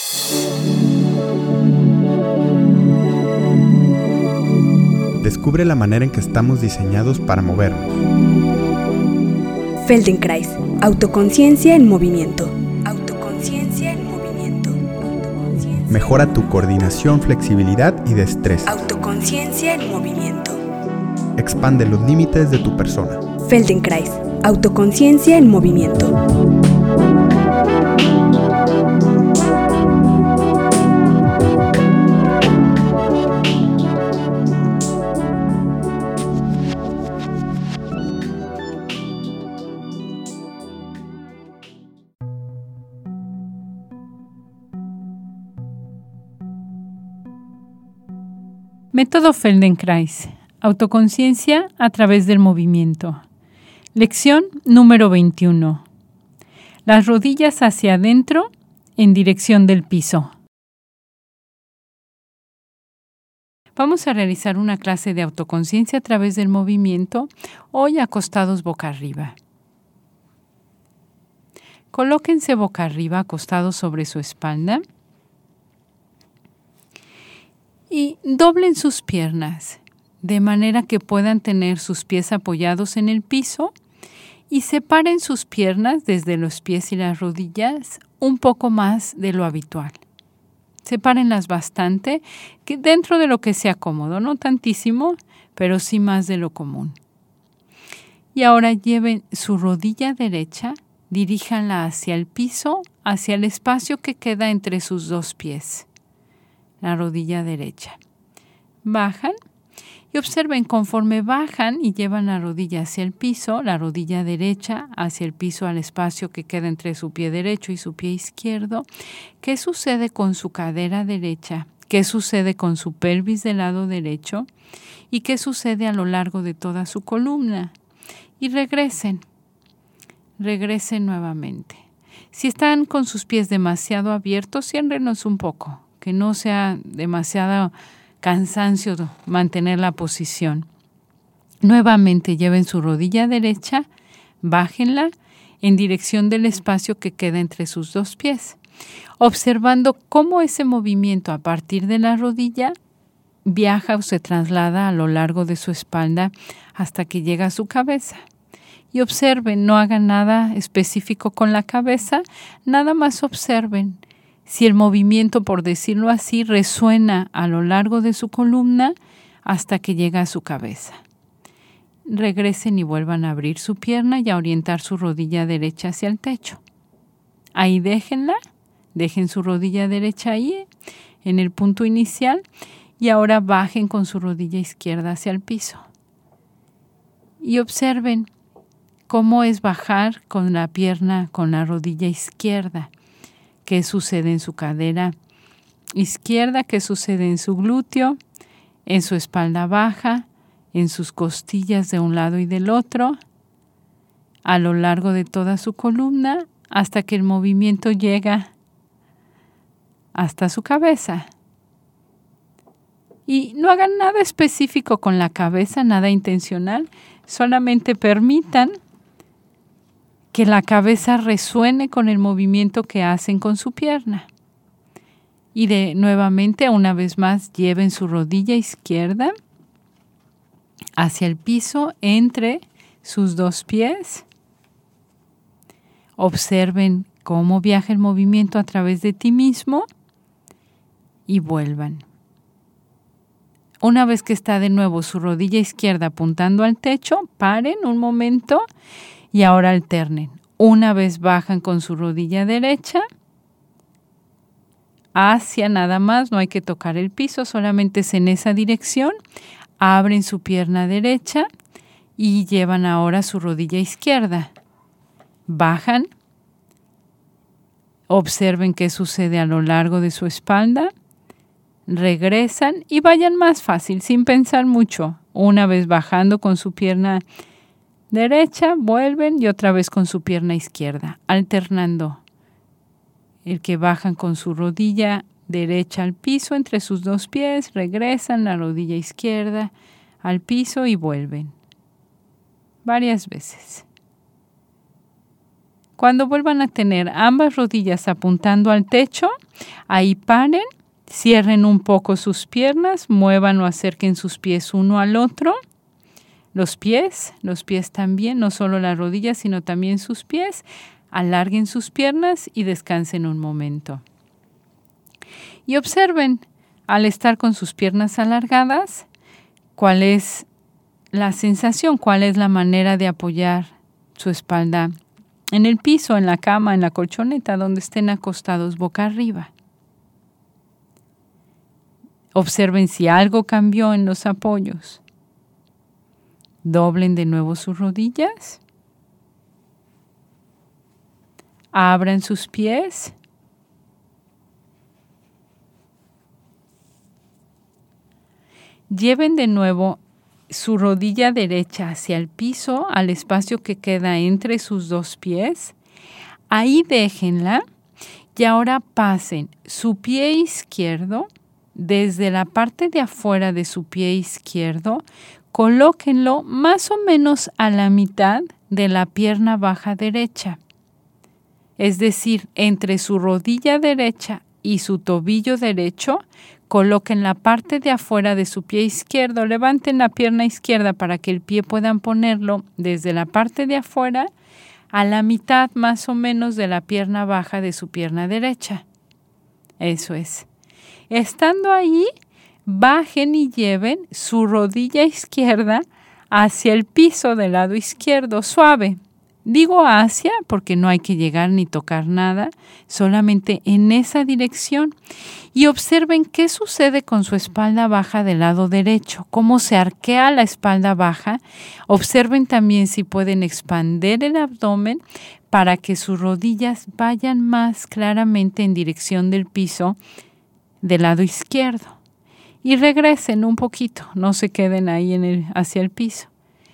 Descubre la manera en que estamos diseñados para movernos. Feldenkrais, autoconciencia en movimiento. Autoconciencia en movimiento. Mejora tu coordinación, flexibilidad y destreza. Autoconciencia en movimiento. Expande los límites de tu persona. Feldenkrais, autoconciencia en movimiento. Método Feldenkrais, autoconciencia a través del movimiento. Lección número 21. Las rodillas hacia adentro en dirección del piso. Vamos a realizar una clase de autoconciencia a través del movimiento, hoy acostados boca arriba. Colóquense boca arriba, acostados sobre su espalda. Y doblen sus piernas, de manera que puedan tener sus pies apoyados en el piso y separen sus piernas desde los pies y las rodillas un poco más de lo habitual. Sepárenlas bastante, que dentro de lo que sea cómodo, no tantísimo, pero sí más de lo común. Y ahora lleven su rodilla derecha, diríjanla hacia el piso, hacia el espacio que queda entre sus dos pies. La rodilla derecha. Bajan y observen conforme bajan y llevan la rodilla hacia el piso, la rodilla derecha hacia el piso al espacio que queda entre su pie derecho y su pie izquierdo. ¿Qué sucede con su cadera derecha? ¿Qué sucede con su pelvis del lado derecho? ¿Y qué sucede a lo largo de toda su columna? Y regresen. Regresen nuevamente. Si están con sus pies demasiado abiertos, ciérrenlos un poco. Que no sea demasiado cansancio mantener la posición. Nuevamente lleven su rodilla derecha, bájenla en dirección del espacio que queda entre sus dos pies, observando cómo ese movimiento a partir de la rodilla viaja o se traslada a lo largo de su espalda hasta que llega a su cabeza. Y observen, no hagan nada específico con la cabeza, nada más observen. Si el movimiento, por decirlo así, resuena a lo largo de su columna hasta que llega a su cabeza. Regresen y vuelvan a abrir su pierna y a orientar su rodilla derecha hacia el techo. Ahí déjenla, dejen su rodilla derecha ahí, en el punto inicial, y ahora bajen con su rodilla izquierda hacia el piso. Y observen cómo es bajar con la pierna, con la rodilla izquierda. ¿Qué sucede en su cadera izquierda? ¿Qué sucede en su glúteo? En su espalda baja, en sus costillas de un lado y del otro, a lo largo de toda su columna, hasta que el movimiento llega hasta su cabeza. Y no hagan nada específico con la cabeza, nada intencional, solamente permitan que la cabeza resuene con el movimiento que hacen con su pierna. Y nuevamente, una vez más, lleven su rodilla izquierda hacia el piso entre sus dos pies. Observen cómo viaja el movimiento a través de ti mismo y vuelvan. Una vez que está de nuevo su rodilla izquierda apuntando al techo, paren un momento y ahora alternen. Una vez bajan con su rodilla derecha, hacia nada más, no hay que tocar el piso, solamente es en esa dirección. Abren su pierna derecha y llevan ahora su rodilla izquierda. Bajan, observen qué sucede a lo largo de su espalda, regresan y vayan más fácil, sin pensar mucho. Una vez bajando con su pierna derecha, vuelven y otra vez con su pierna izquierda, alternando. El que bajan con su rodilla derecha al piso entre sus dos pies, regresan la rodilla izquierda al piso y vuelven. Varias veces. Cuando vuelvan a tener ambas rodillas apuntando al techo, ahí paren, cierren un poco sus piernas, muevan o acerquen sus pies uno al otro. Los pies también, no solo las rodillas, sino también sus pies. Alarguen sus piernas y descansen un momento. Y observen, al estar con sus piernas alargadas, cuál es la sensación, cuál es la manera de apoyar su espalda en el piso, en la cama, en la colchoneta, donde estén acostados boca arriba. Observen si algo cambió en los apoyos. Doblen de nuevo sus rodillas. Abran sus pies. Lleven de nuevo su rodilla derecha hacia el piso, al espacio que queda entre sus dos pies. Ahí déjenla y ahora pasen su pie izquierdo desde la parte de afuera de su pie izquierdo. Colóquenlo más o menos a la mitad de la pierna baja derecha. Es decir, entre su rodilla derecha y su tobillo derecho, coloquen la parte de afuera de su pie izquierdo. Levanten la pierna izquierda para que el pie puedan ponerlo desde la parte de afuera a la mitad más o menos de la pierna baja de su pierna derecha. Eso es. Estando ahí, bajen y lleven su rodilla izquierda hacia el piso del lado izquierdo, suave. Digo hacia porque no hay que llegar ni tocar nada, solamente en esa dirección. Y observen qué sucede con su espalda baja del lado derecho, cómo se arquea la espalda baja. Observen también si pueden expandir el abdomen para que sus rodillas vayan más claramente en dirección del piso del lado izquierdo. Y regresen un poquito, no se queden ahí hacia el piso.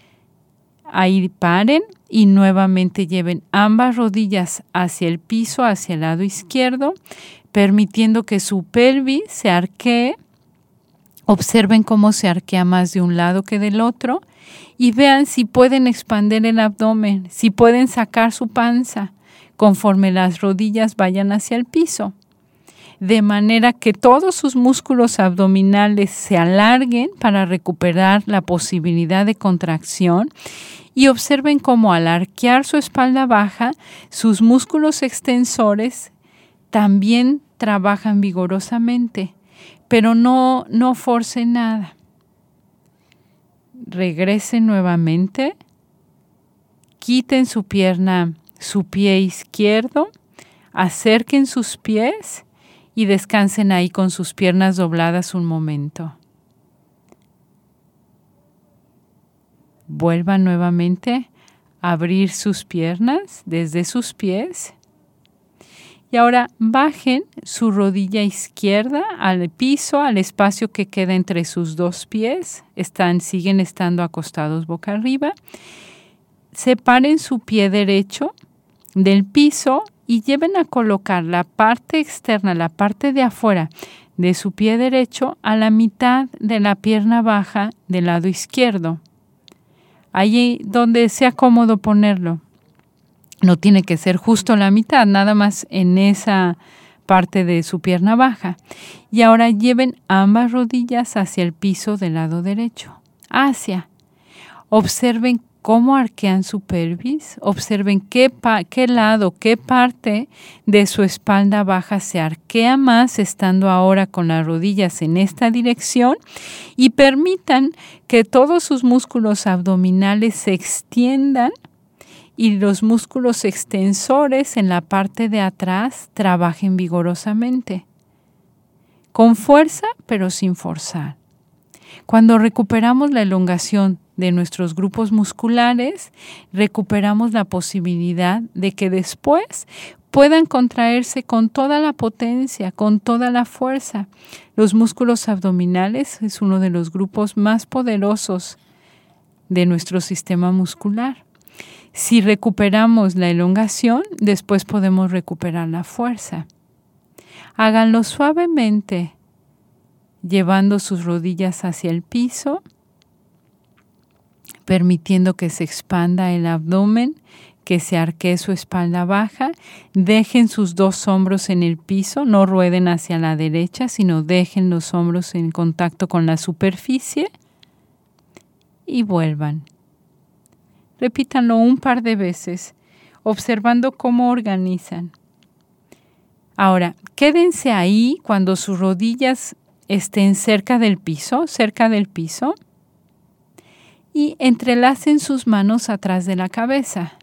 Ahí paren y nuevamente lleven ambas rodillas hacia el piso, hacia el lado izquierdo, permitiendo que su pelvis se arquee. Observen cómo se arquea más de un lado que del otro y vean si pueden expandir el abdomen, si pueden sacar su panza conforme las rodillas vayan hacia el piso, de manera que todos sus músculos abdominales se alarguen para recuperar la posibilidad de contracción. Y observen cómo al arquear su espalda baja, sus músculos extensores también trabajan vigorosamente, pero no forcen nada. Regresen nuevamente, quiten su pie izquierdo, acerquen sus pies y descansen ahí con sus piernas dobladas un momento. Vuelvan nuevamente a abrir sus piernas desde sus pies. Y ahora bajen su rodilla izquierda al piso, al espacio que queda entre sus dos pies. Siguen estando acostados boca arriba. Separen su pie derecho del piso y lleven a colocar la parte externa, la parte de afuera de su pie derecho a la mitad de la pierna baja del lado izquierdo. Allí donde sea cómodo ponerlo. No tiene que ser justo la mitad, nada más en esa parte de su pierna baja. Y ahora lleven ambas rodillas hacia el piso del lado derecho. Observen cómo arquean su pelvis. Observen qué lado, qué parte de su espalda baja se arquea más, estando ahora con las rodillas en esta dirección. Y permitan que todos sus músculos abdominales se extiendan y los músculos extensores en la parte de atrás trabajen vigorosamente. Con fuerza, pero sin forzar. Cuando recuperamos la elongación de nuestros grupos musculares, recuperamos la posibilidad de que después puedan contraerse con toda la potencia, con toda la fuerza. Los músculos abdominales es uno de los grupos más poderosos de nuestro sistema muscular. Si recuperamos la elongación, después podemos recuperar la fuerza. Háganlo suavemente, llevando sus rodillas hacia el piso, permitiendo que se expanda el abdomen, que se arquee su espalda baja, dejen sus dos hombros en el piso, no rueden hacia la derecha, sino dejen los hombros en contacto con la superficie y vuelvan. Repítanlo un par de veces, observando cómo organizan. Ahora, quédense ahí cuando sus rodillas estén cerca del piso, y entrelacen sus manos atrás de la cabeza.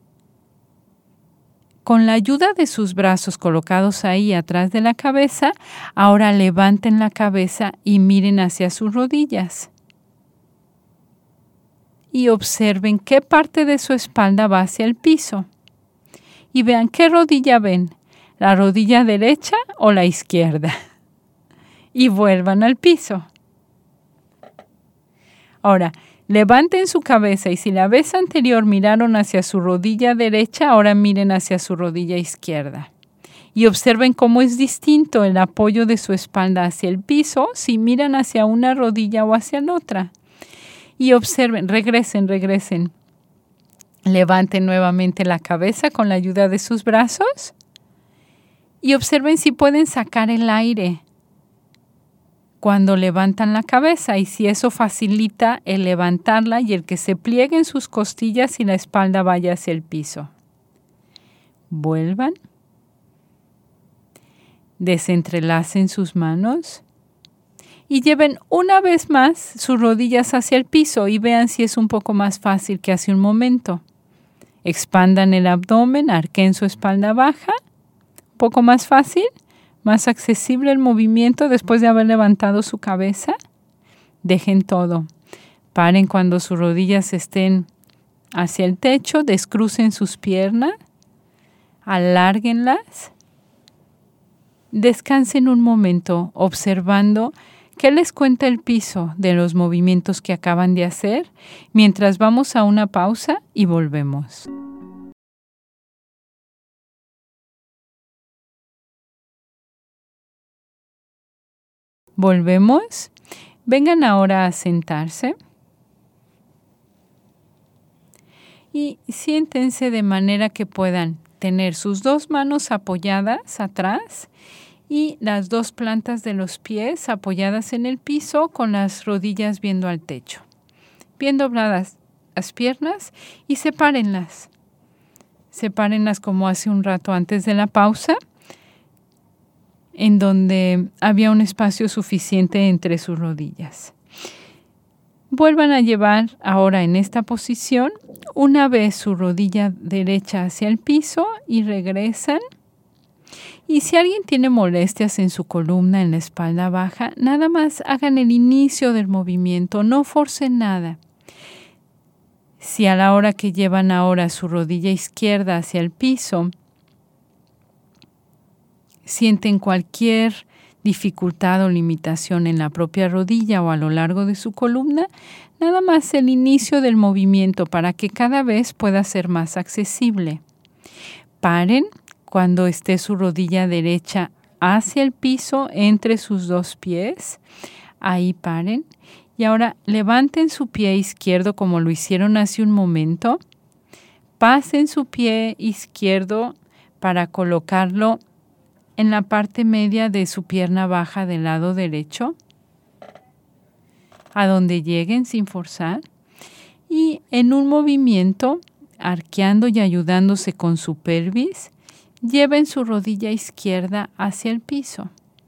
Con la ayuda de sus brazos colocados ahí atrás de la cabeza, ahora levanten la cabeza y miren hacia sus rodillas. Y observen qué parte de su espalda va hacia el piso. Y vean qué rodilla ven, la rodilla derecha o la izquierda. Y vuelvan al piso. Ahora, levanten su cabeza y si la vez anterior miraron hacia su rodilla derecha, ahora miren hacia su rodilla izquierda. Y observen cómo es distinto el apoyo de su espalda hacia el piso si miran hacia una rodilla o hacia la otra. Y observen, regresen. Levanten nuevamente la cabeza con la ayuda de sus brazos. Y observen si pueden sacar el aire cuando levantan la cabeza y si eso facilita el levantarla y el que se plieguen sus costillas y la espalda vaya hacia el piso. Vuelvan. Desentrelacen sus manos y lleven una vez más sus rodillas hacia el piso y vean si es un poco más fácil que hace un momento. Expandan el abdomen, arqueen su espalda baja. Un poco más fácil. Más accesible el movimiento después de haber levantado su cabeza. Dejen todo. Paren cuando sus rodillas estén hacia el techo. Descrucen sus piernas. Alárguenlas. Descansen un momento observando qué les cuenta el piso de los movimientos que acaban de hacer mientras vamos a una pausa y volvemos. Volvemos. Vengan ahora a sentarse y siéntense de manera que puedan tener sus dos manos apoyadas atrás y las dos plantas de los pies apoyadas en el piso con las rodillas viendo al techo. Bien dobladas las piernas y sepárenlas. Sepárenlas como hace un rato antes de la pausa, en donde había un espacio suficiente entre sus rodillas. Vuelvan a llevar ahora en esta posición una vez su rodilla derecha hacia el piso y regresan. Y si alguien tiene molestias en su columna, en la espalda baja, nada más hagan el inicio del movimiento, no forcen nada. Si a la hora que llevan ahora su rodilla izquierda hacia el piso, sienten cualquier dificultad o limitación en la propia rodilla o a lo largo de su columna, nada más el inicio del movimiento para que cada vez pueda ser más accesible. Paren cuando esté su rodilla derecha hacia el piso entre sus dos pies. Ahí paren. Y ahora levanten su pie izquierdo como lo hicieron hace un momento. Pasen su pie izquierdo para colocarlo en la parte media de su pierna baja del lado derecho, a donde lleguen sin forzar, y en un movimiento, arqueando y ayudándose con su pelvis, lleven su rodilla izquierda hacia el piso.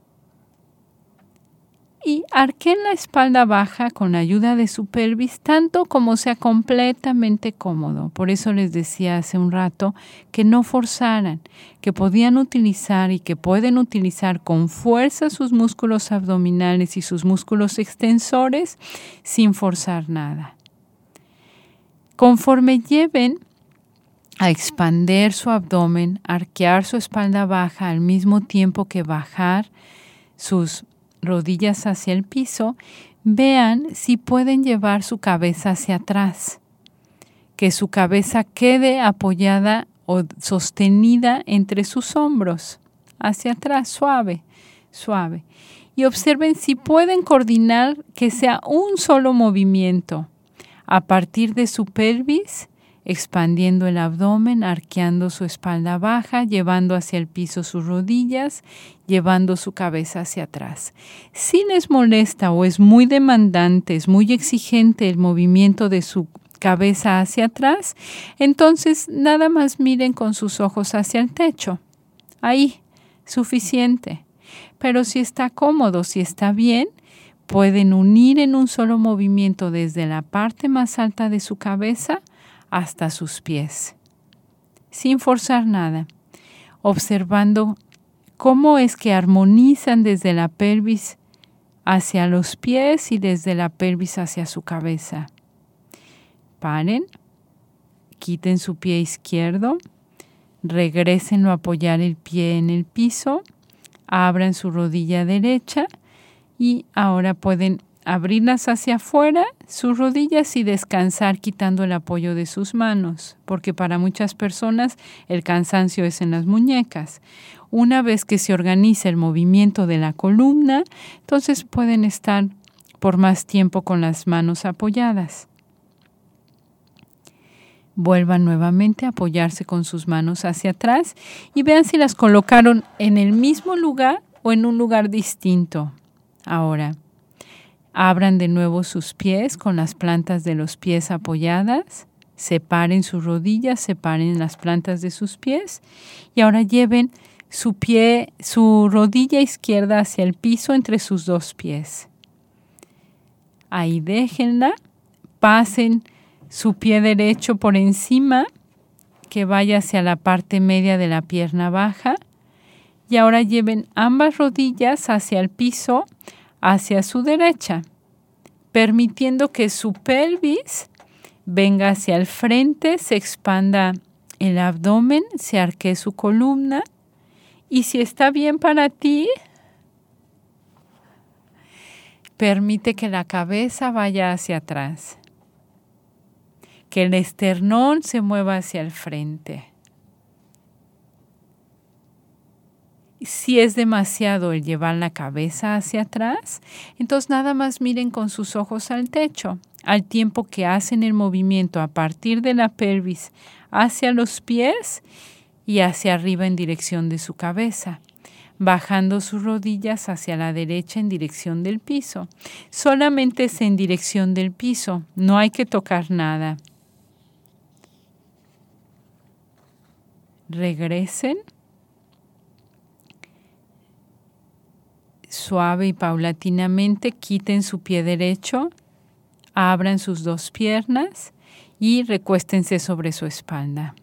Y arqueen la espalda baja con la ayuda de su pelvis, tanto como sea completamente cómodo. Por eso les decía hace un rato que no forzaran, que podían utilizar y que pueden utilizar con fuerza sus músculos abdominales y sus músculos extensores sin forzar nada. Conforme lleven a expander su abdomen, arquear su espalda baja al mismo tiempo que bajar sus rodillas hacia el piso, vean si pueden llevar su cabeza hacia atrás, que su cabeza quede apoyada o sostenida entre sus hombros, hacia atrás, suave, suave. Y observen si pueden coordinar que sea un solo movimiento a partir de su pelvis expandiendo el abdomen, arqueando su espalda baja, llevando hacia el piso sus rodillas, llevando su cabeza hacia atrás. Si les molesta o es muy demandante, es muy exigente el movimiento de su cabeza hacia atrás, entonces nada más miren con sus ojos hacia el techo. Ahí, suficiente. Pero si está cómodo, si está bien, pueden unir en un solo movimiento desde la parte más alta de su cabeza hasta sus pies, sin forzar nada, observando cómo es que armonizan desde la pelvis hacia los pies y desde la pelvis hacia su cabeza. Paren, quiten su pie izquierdo, regrésenlo a apoyar el pie en el piso, abran su rodilla derecha y ahora pueden abrirlas hacia afuera, sus rodillas, y descansar quitando el apoyo de sus manos, porque para muchas personas el cansancio es en las muñecas. Una vez que se organiza el movimiento de la columna, entonces pueden estar por más tiempo con las manos apoyadas. Vuelvan nuevamente a apoyarse con sus manos hacia atrás y vean si las colocaron en el mismo lugar o en un lugar distinto. Ahora, abran de nuevo sus pies con las plantas de los pies apoyadas, separen sus rodillas, separen las plantas de sus pies y ahora lleven su rodilla izquierda hacia el piso entre sus dos pies. Ahí déjenla, pasen su pie derecho por encima, que vaya hacia la parte media de la pierna baja y ahora lleven ambas rodillas hacia el piso, hacia su derecha, permitiendo que su pelvis venga hacia el frente, se expanda el abdomen, se arquee su columna y si está bien para ti, permite que la cabeza vaya hacia atrás, que el esternón se mueva hacia el frente. Si es demasiado el llevar la cabeza hacia atrás, entonces nada más miren con sus ojos al techo, al tiempo que hacen el movimiento a partir de la pelvis hacia los pies y hacia arriba en dirección de su cabeza, bajando sus rodillas hacia la derecha en dirección del piso. Solamente es en dirección del piso, no hay que tocar nada. Regresen. Suave y paulatinamente quiten su pie derecho, abran sus dos piernas y recuéstense sobre su espalda.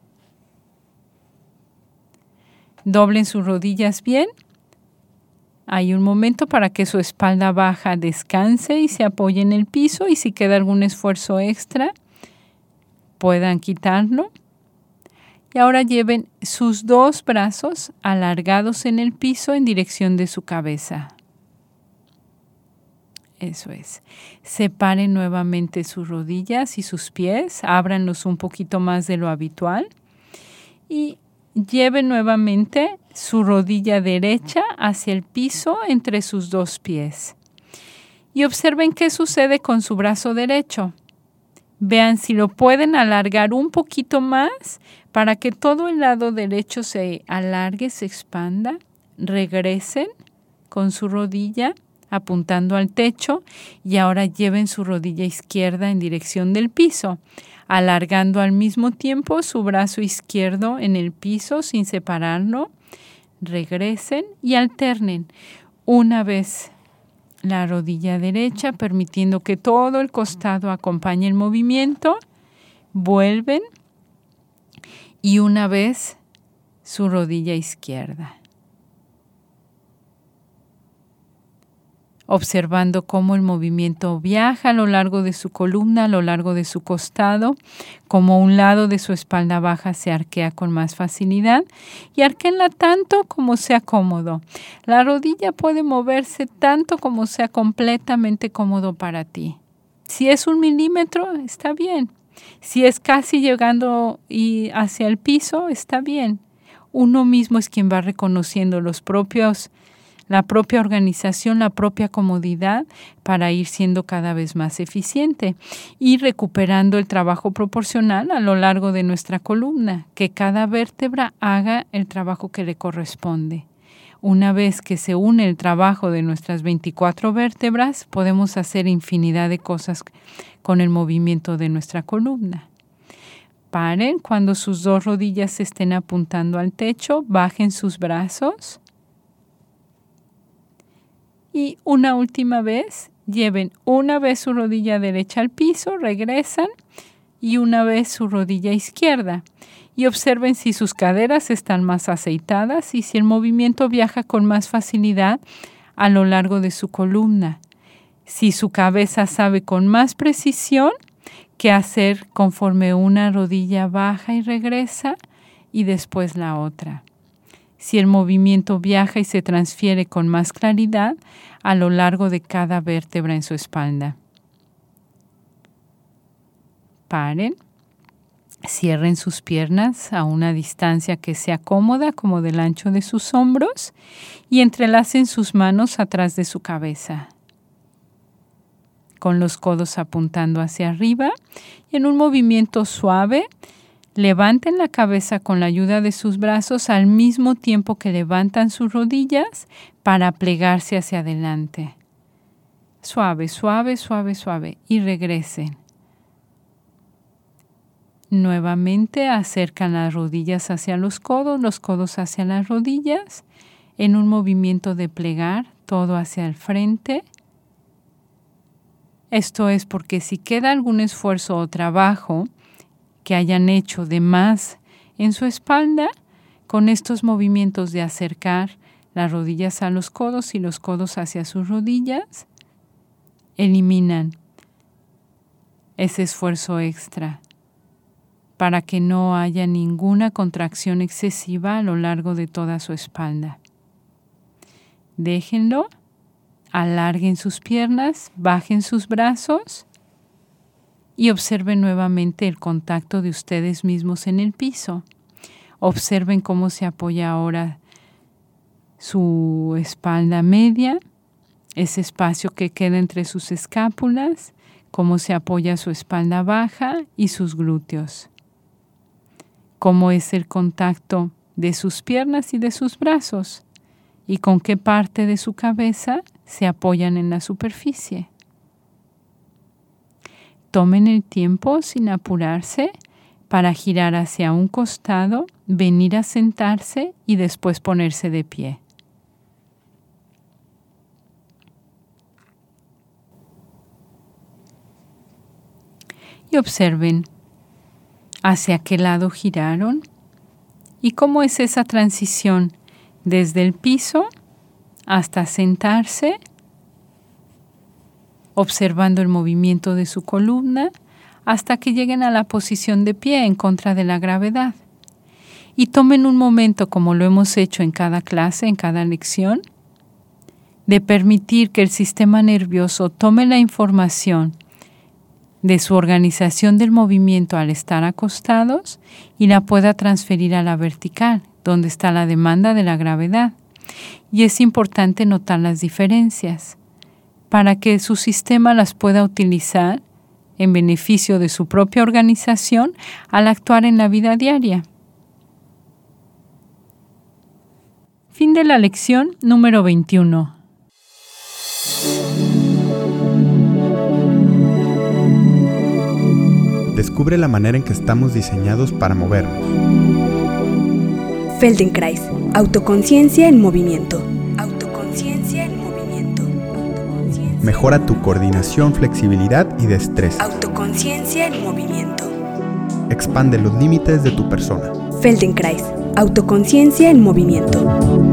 Doblen sus rodillas bien. Hay un momento para que su espalda baja descanse y se apoye en el piso y si queda algún esfuerzo extra, puedan quitarlo. Y ahora lleven sus dos brazos alargados en el piso en dirección de su cabeza. Eso es. Separen nuevamente sus rodillas y sus pies, ábranlos un poquito más de lo habitual y lleven nuevamente su rodilla derecha hacia el piso entre sus dos pies. Y observen qué sucede con su brazo derecho. Vean si lo pueden alargar un poquito más para que todo el lado derecho se alargue, se expanda. Regresen con su rodilla apuntando al techo y ahora lleven su rodilla izquierda en dirección del piso, alargando al mismo tiempo su brazo izquierdo en el piso sin separarlo. Regresen y alternen una vez la rodilla derecha, permitiendo que todo el costado acompañe el movimiento. Vuelven y una vez su rodilla izquierda. Observando cómo el movimiento viaja a lo largo de su columna, a lo largo de su costado, como un lado de su espalda baja se arquea con más facilidad y arquéenla tanto como sea cómodo. La rodilla puede moverse tanto como sea completamente cómodo para ti. Si es 1 milímetro, está bien. Si es casi llegando hacia el piso, está bien. Uno mismo es quien va reconociendo las la propia organización, la propia comodidad para ir siendo cada vez más eficiente y recuperando el trabajo proporcional a lo largo de nuestra columna, que cada vértebra haga el trabajo que le corresponde. Una vez que se une el trabajo de nuestras 24 vértebras, podemos hacer infinidad de cosas con el movimiento de nuestra columna. Paren cuando sus 2 rodillas estén apuntando al techo, bajen sus brazos y una última vez, lleven una vez su rodilla derecha al piso, regresan y una vez su rodilla izquierda. Y observen si sus caderas están más aceitadas y si el movimiento viaja con más facilidad a lo largo de su columna. Si su cabeza sabe con más precisión qué hacer conforme una rodilla baja y regresa y después la otra. Si el movimiento viaja y se transfiere con más claridad a lo largo de cada vértebra en su espalda. Paren. Cierren sus piernas a una distancia que sea cómoda, como del ancho de sus hombros, y entrelacen sus manos atrás de su cabeza, con los codos apuntando hacia arriba, y en un movimiento suave, levanten la cabeza con la ayuda de sus brazos al mismo tiempo que levantan sus rodillas para plegarse hacia adelante. Suave, suave, suave, suave, y regresen. Nuevamente acercan las rodillas hacia los codos hacia las rodillas, en un movimiento de plegar todo hacia el frente. Esto es porque si queda algún esfuerzo o trabajo que hayan hecho de más en su espalda, con estos movimientos de acercar las rodillas a los codos y los codos hacia sus rodillas, eliminan ese esfuerzo extra, para que no haya ninguna contracción excesiva a lo largo de toda su espalda. Déjenlo, alarguen sus piernas, bajen sus brazos y observen nuevamente el contacto de ustedes mismos en el piso. Observen cómo se apoya ahora su espalda media, ese espacio que queda entre sus escápulas, cómo se apoya su espalda baja y sus glúteos. Cómo es el contacto de sus piernas y de sus brazos y con qué parte de su cabeza se apoyan en la superficie. Tomen el tiempo sin apurarse para girar hacia un costado, venir a sentarse y después ponerse de pie. Y observen hacia qué lado giraron y cómo es esa transición desde el piso hasta sentarse, observando el movimiento de su columna hasta que lleguen a la posición de pie en contra de la gravedad. Y tomen un momento, como lo hemos hecho en cada clase, en cada lección, de permitir que el sistema nervioso tome la información de su organización del movimiento al estar acostados y la pueda transferir a la vertical, donde está la demanda de la gravedad. Y es importante notar las diferencias para que su sistema las pueda utilizar en beneficio de su propia organización al actuar en la vida diaria. Fin de la lección número 21. Descubre la manera en que estamos diseñados para movernos. Feldenkrais, autoconciencia en movimiento. Autoconciencia en movimiento. Mejora tu coordinación, flexibilidad y destreza. Autoconciencia en movimiento. Expande los límites de tu persona. Feldenkrais, autoconciencia en movimiento.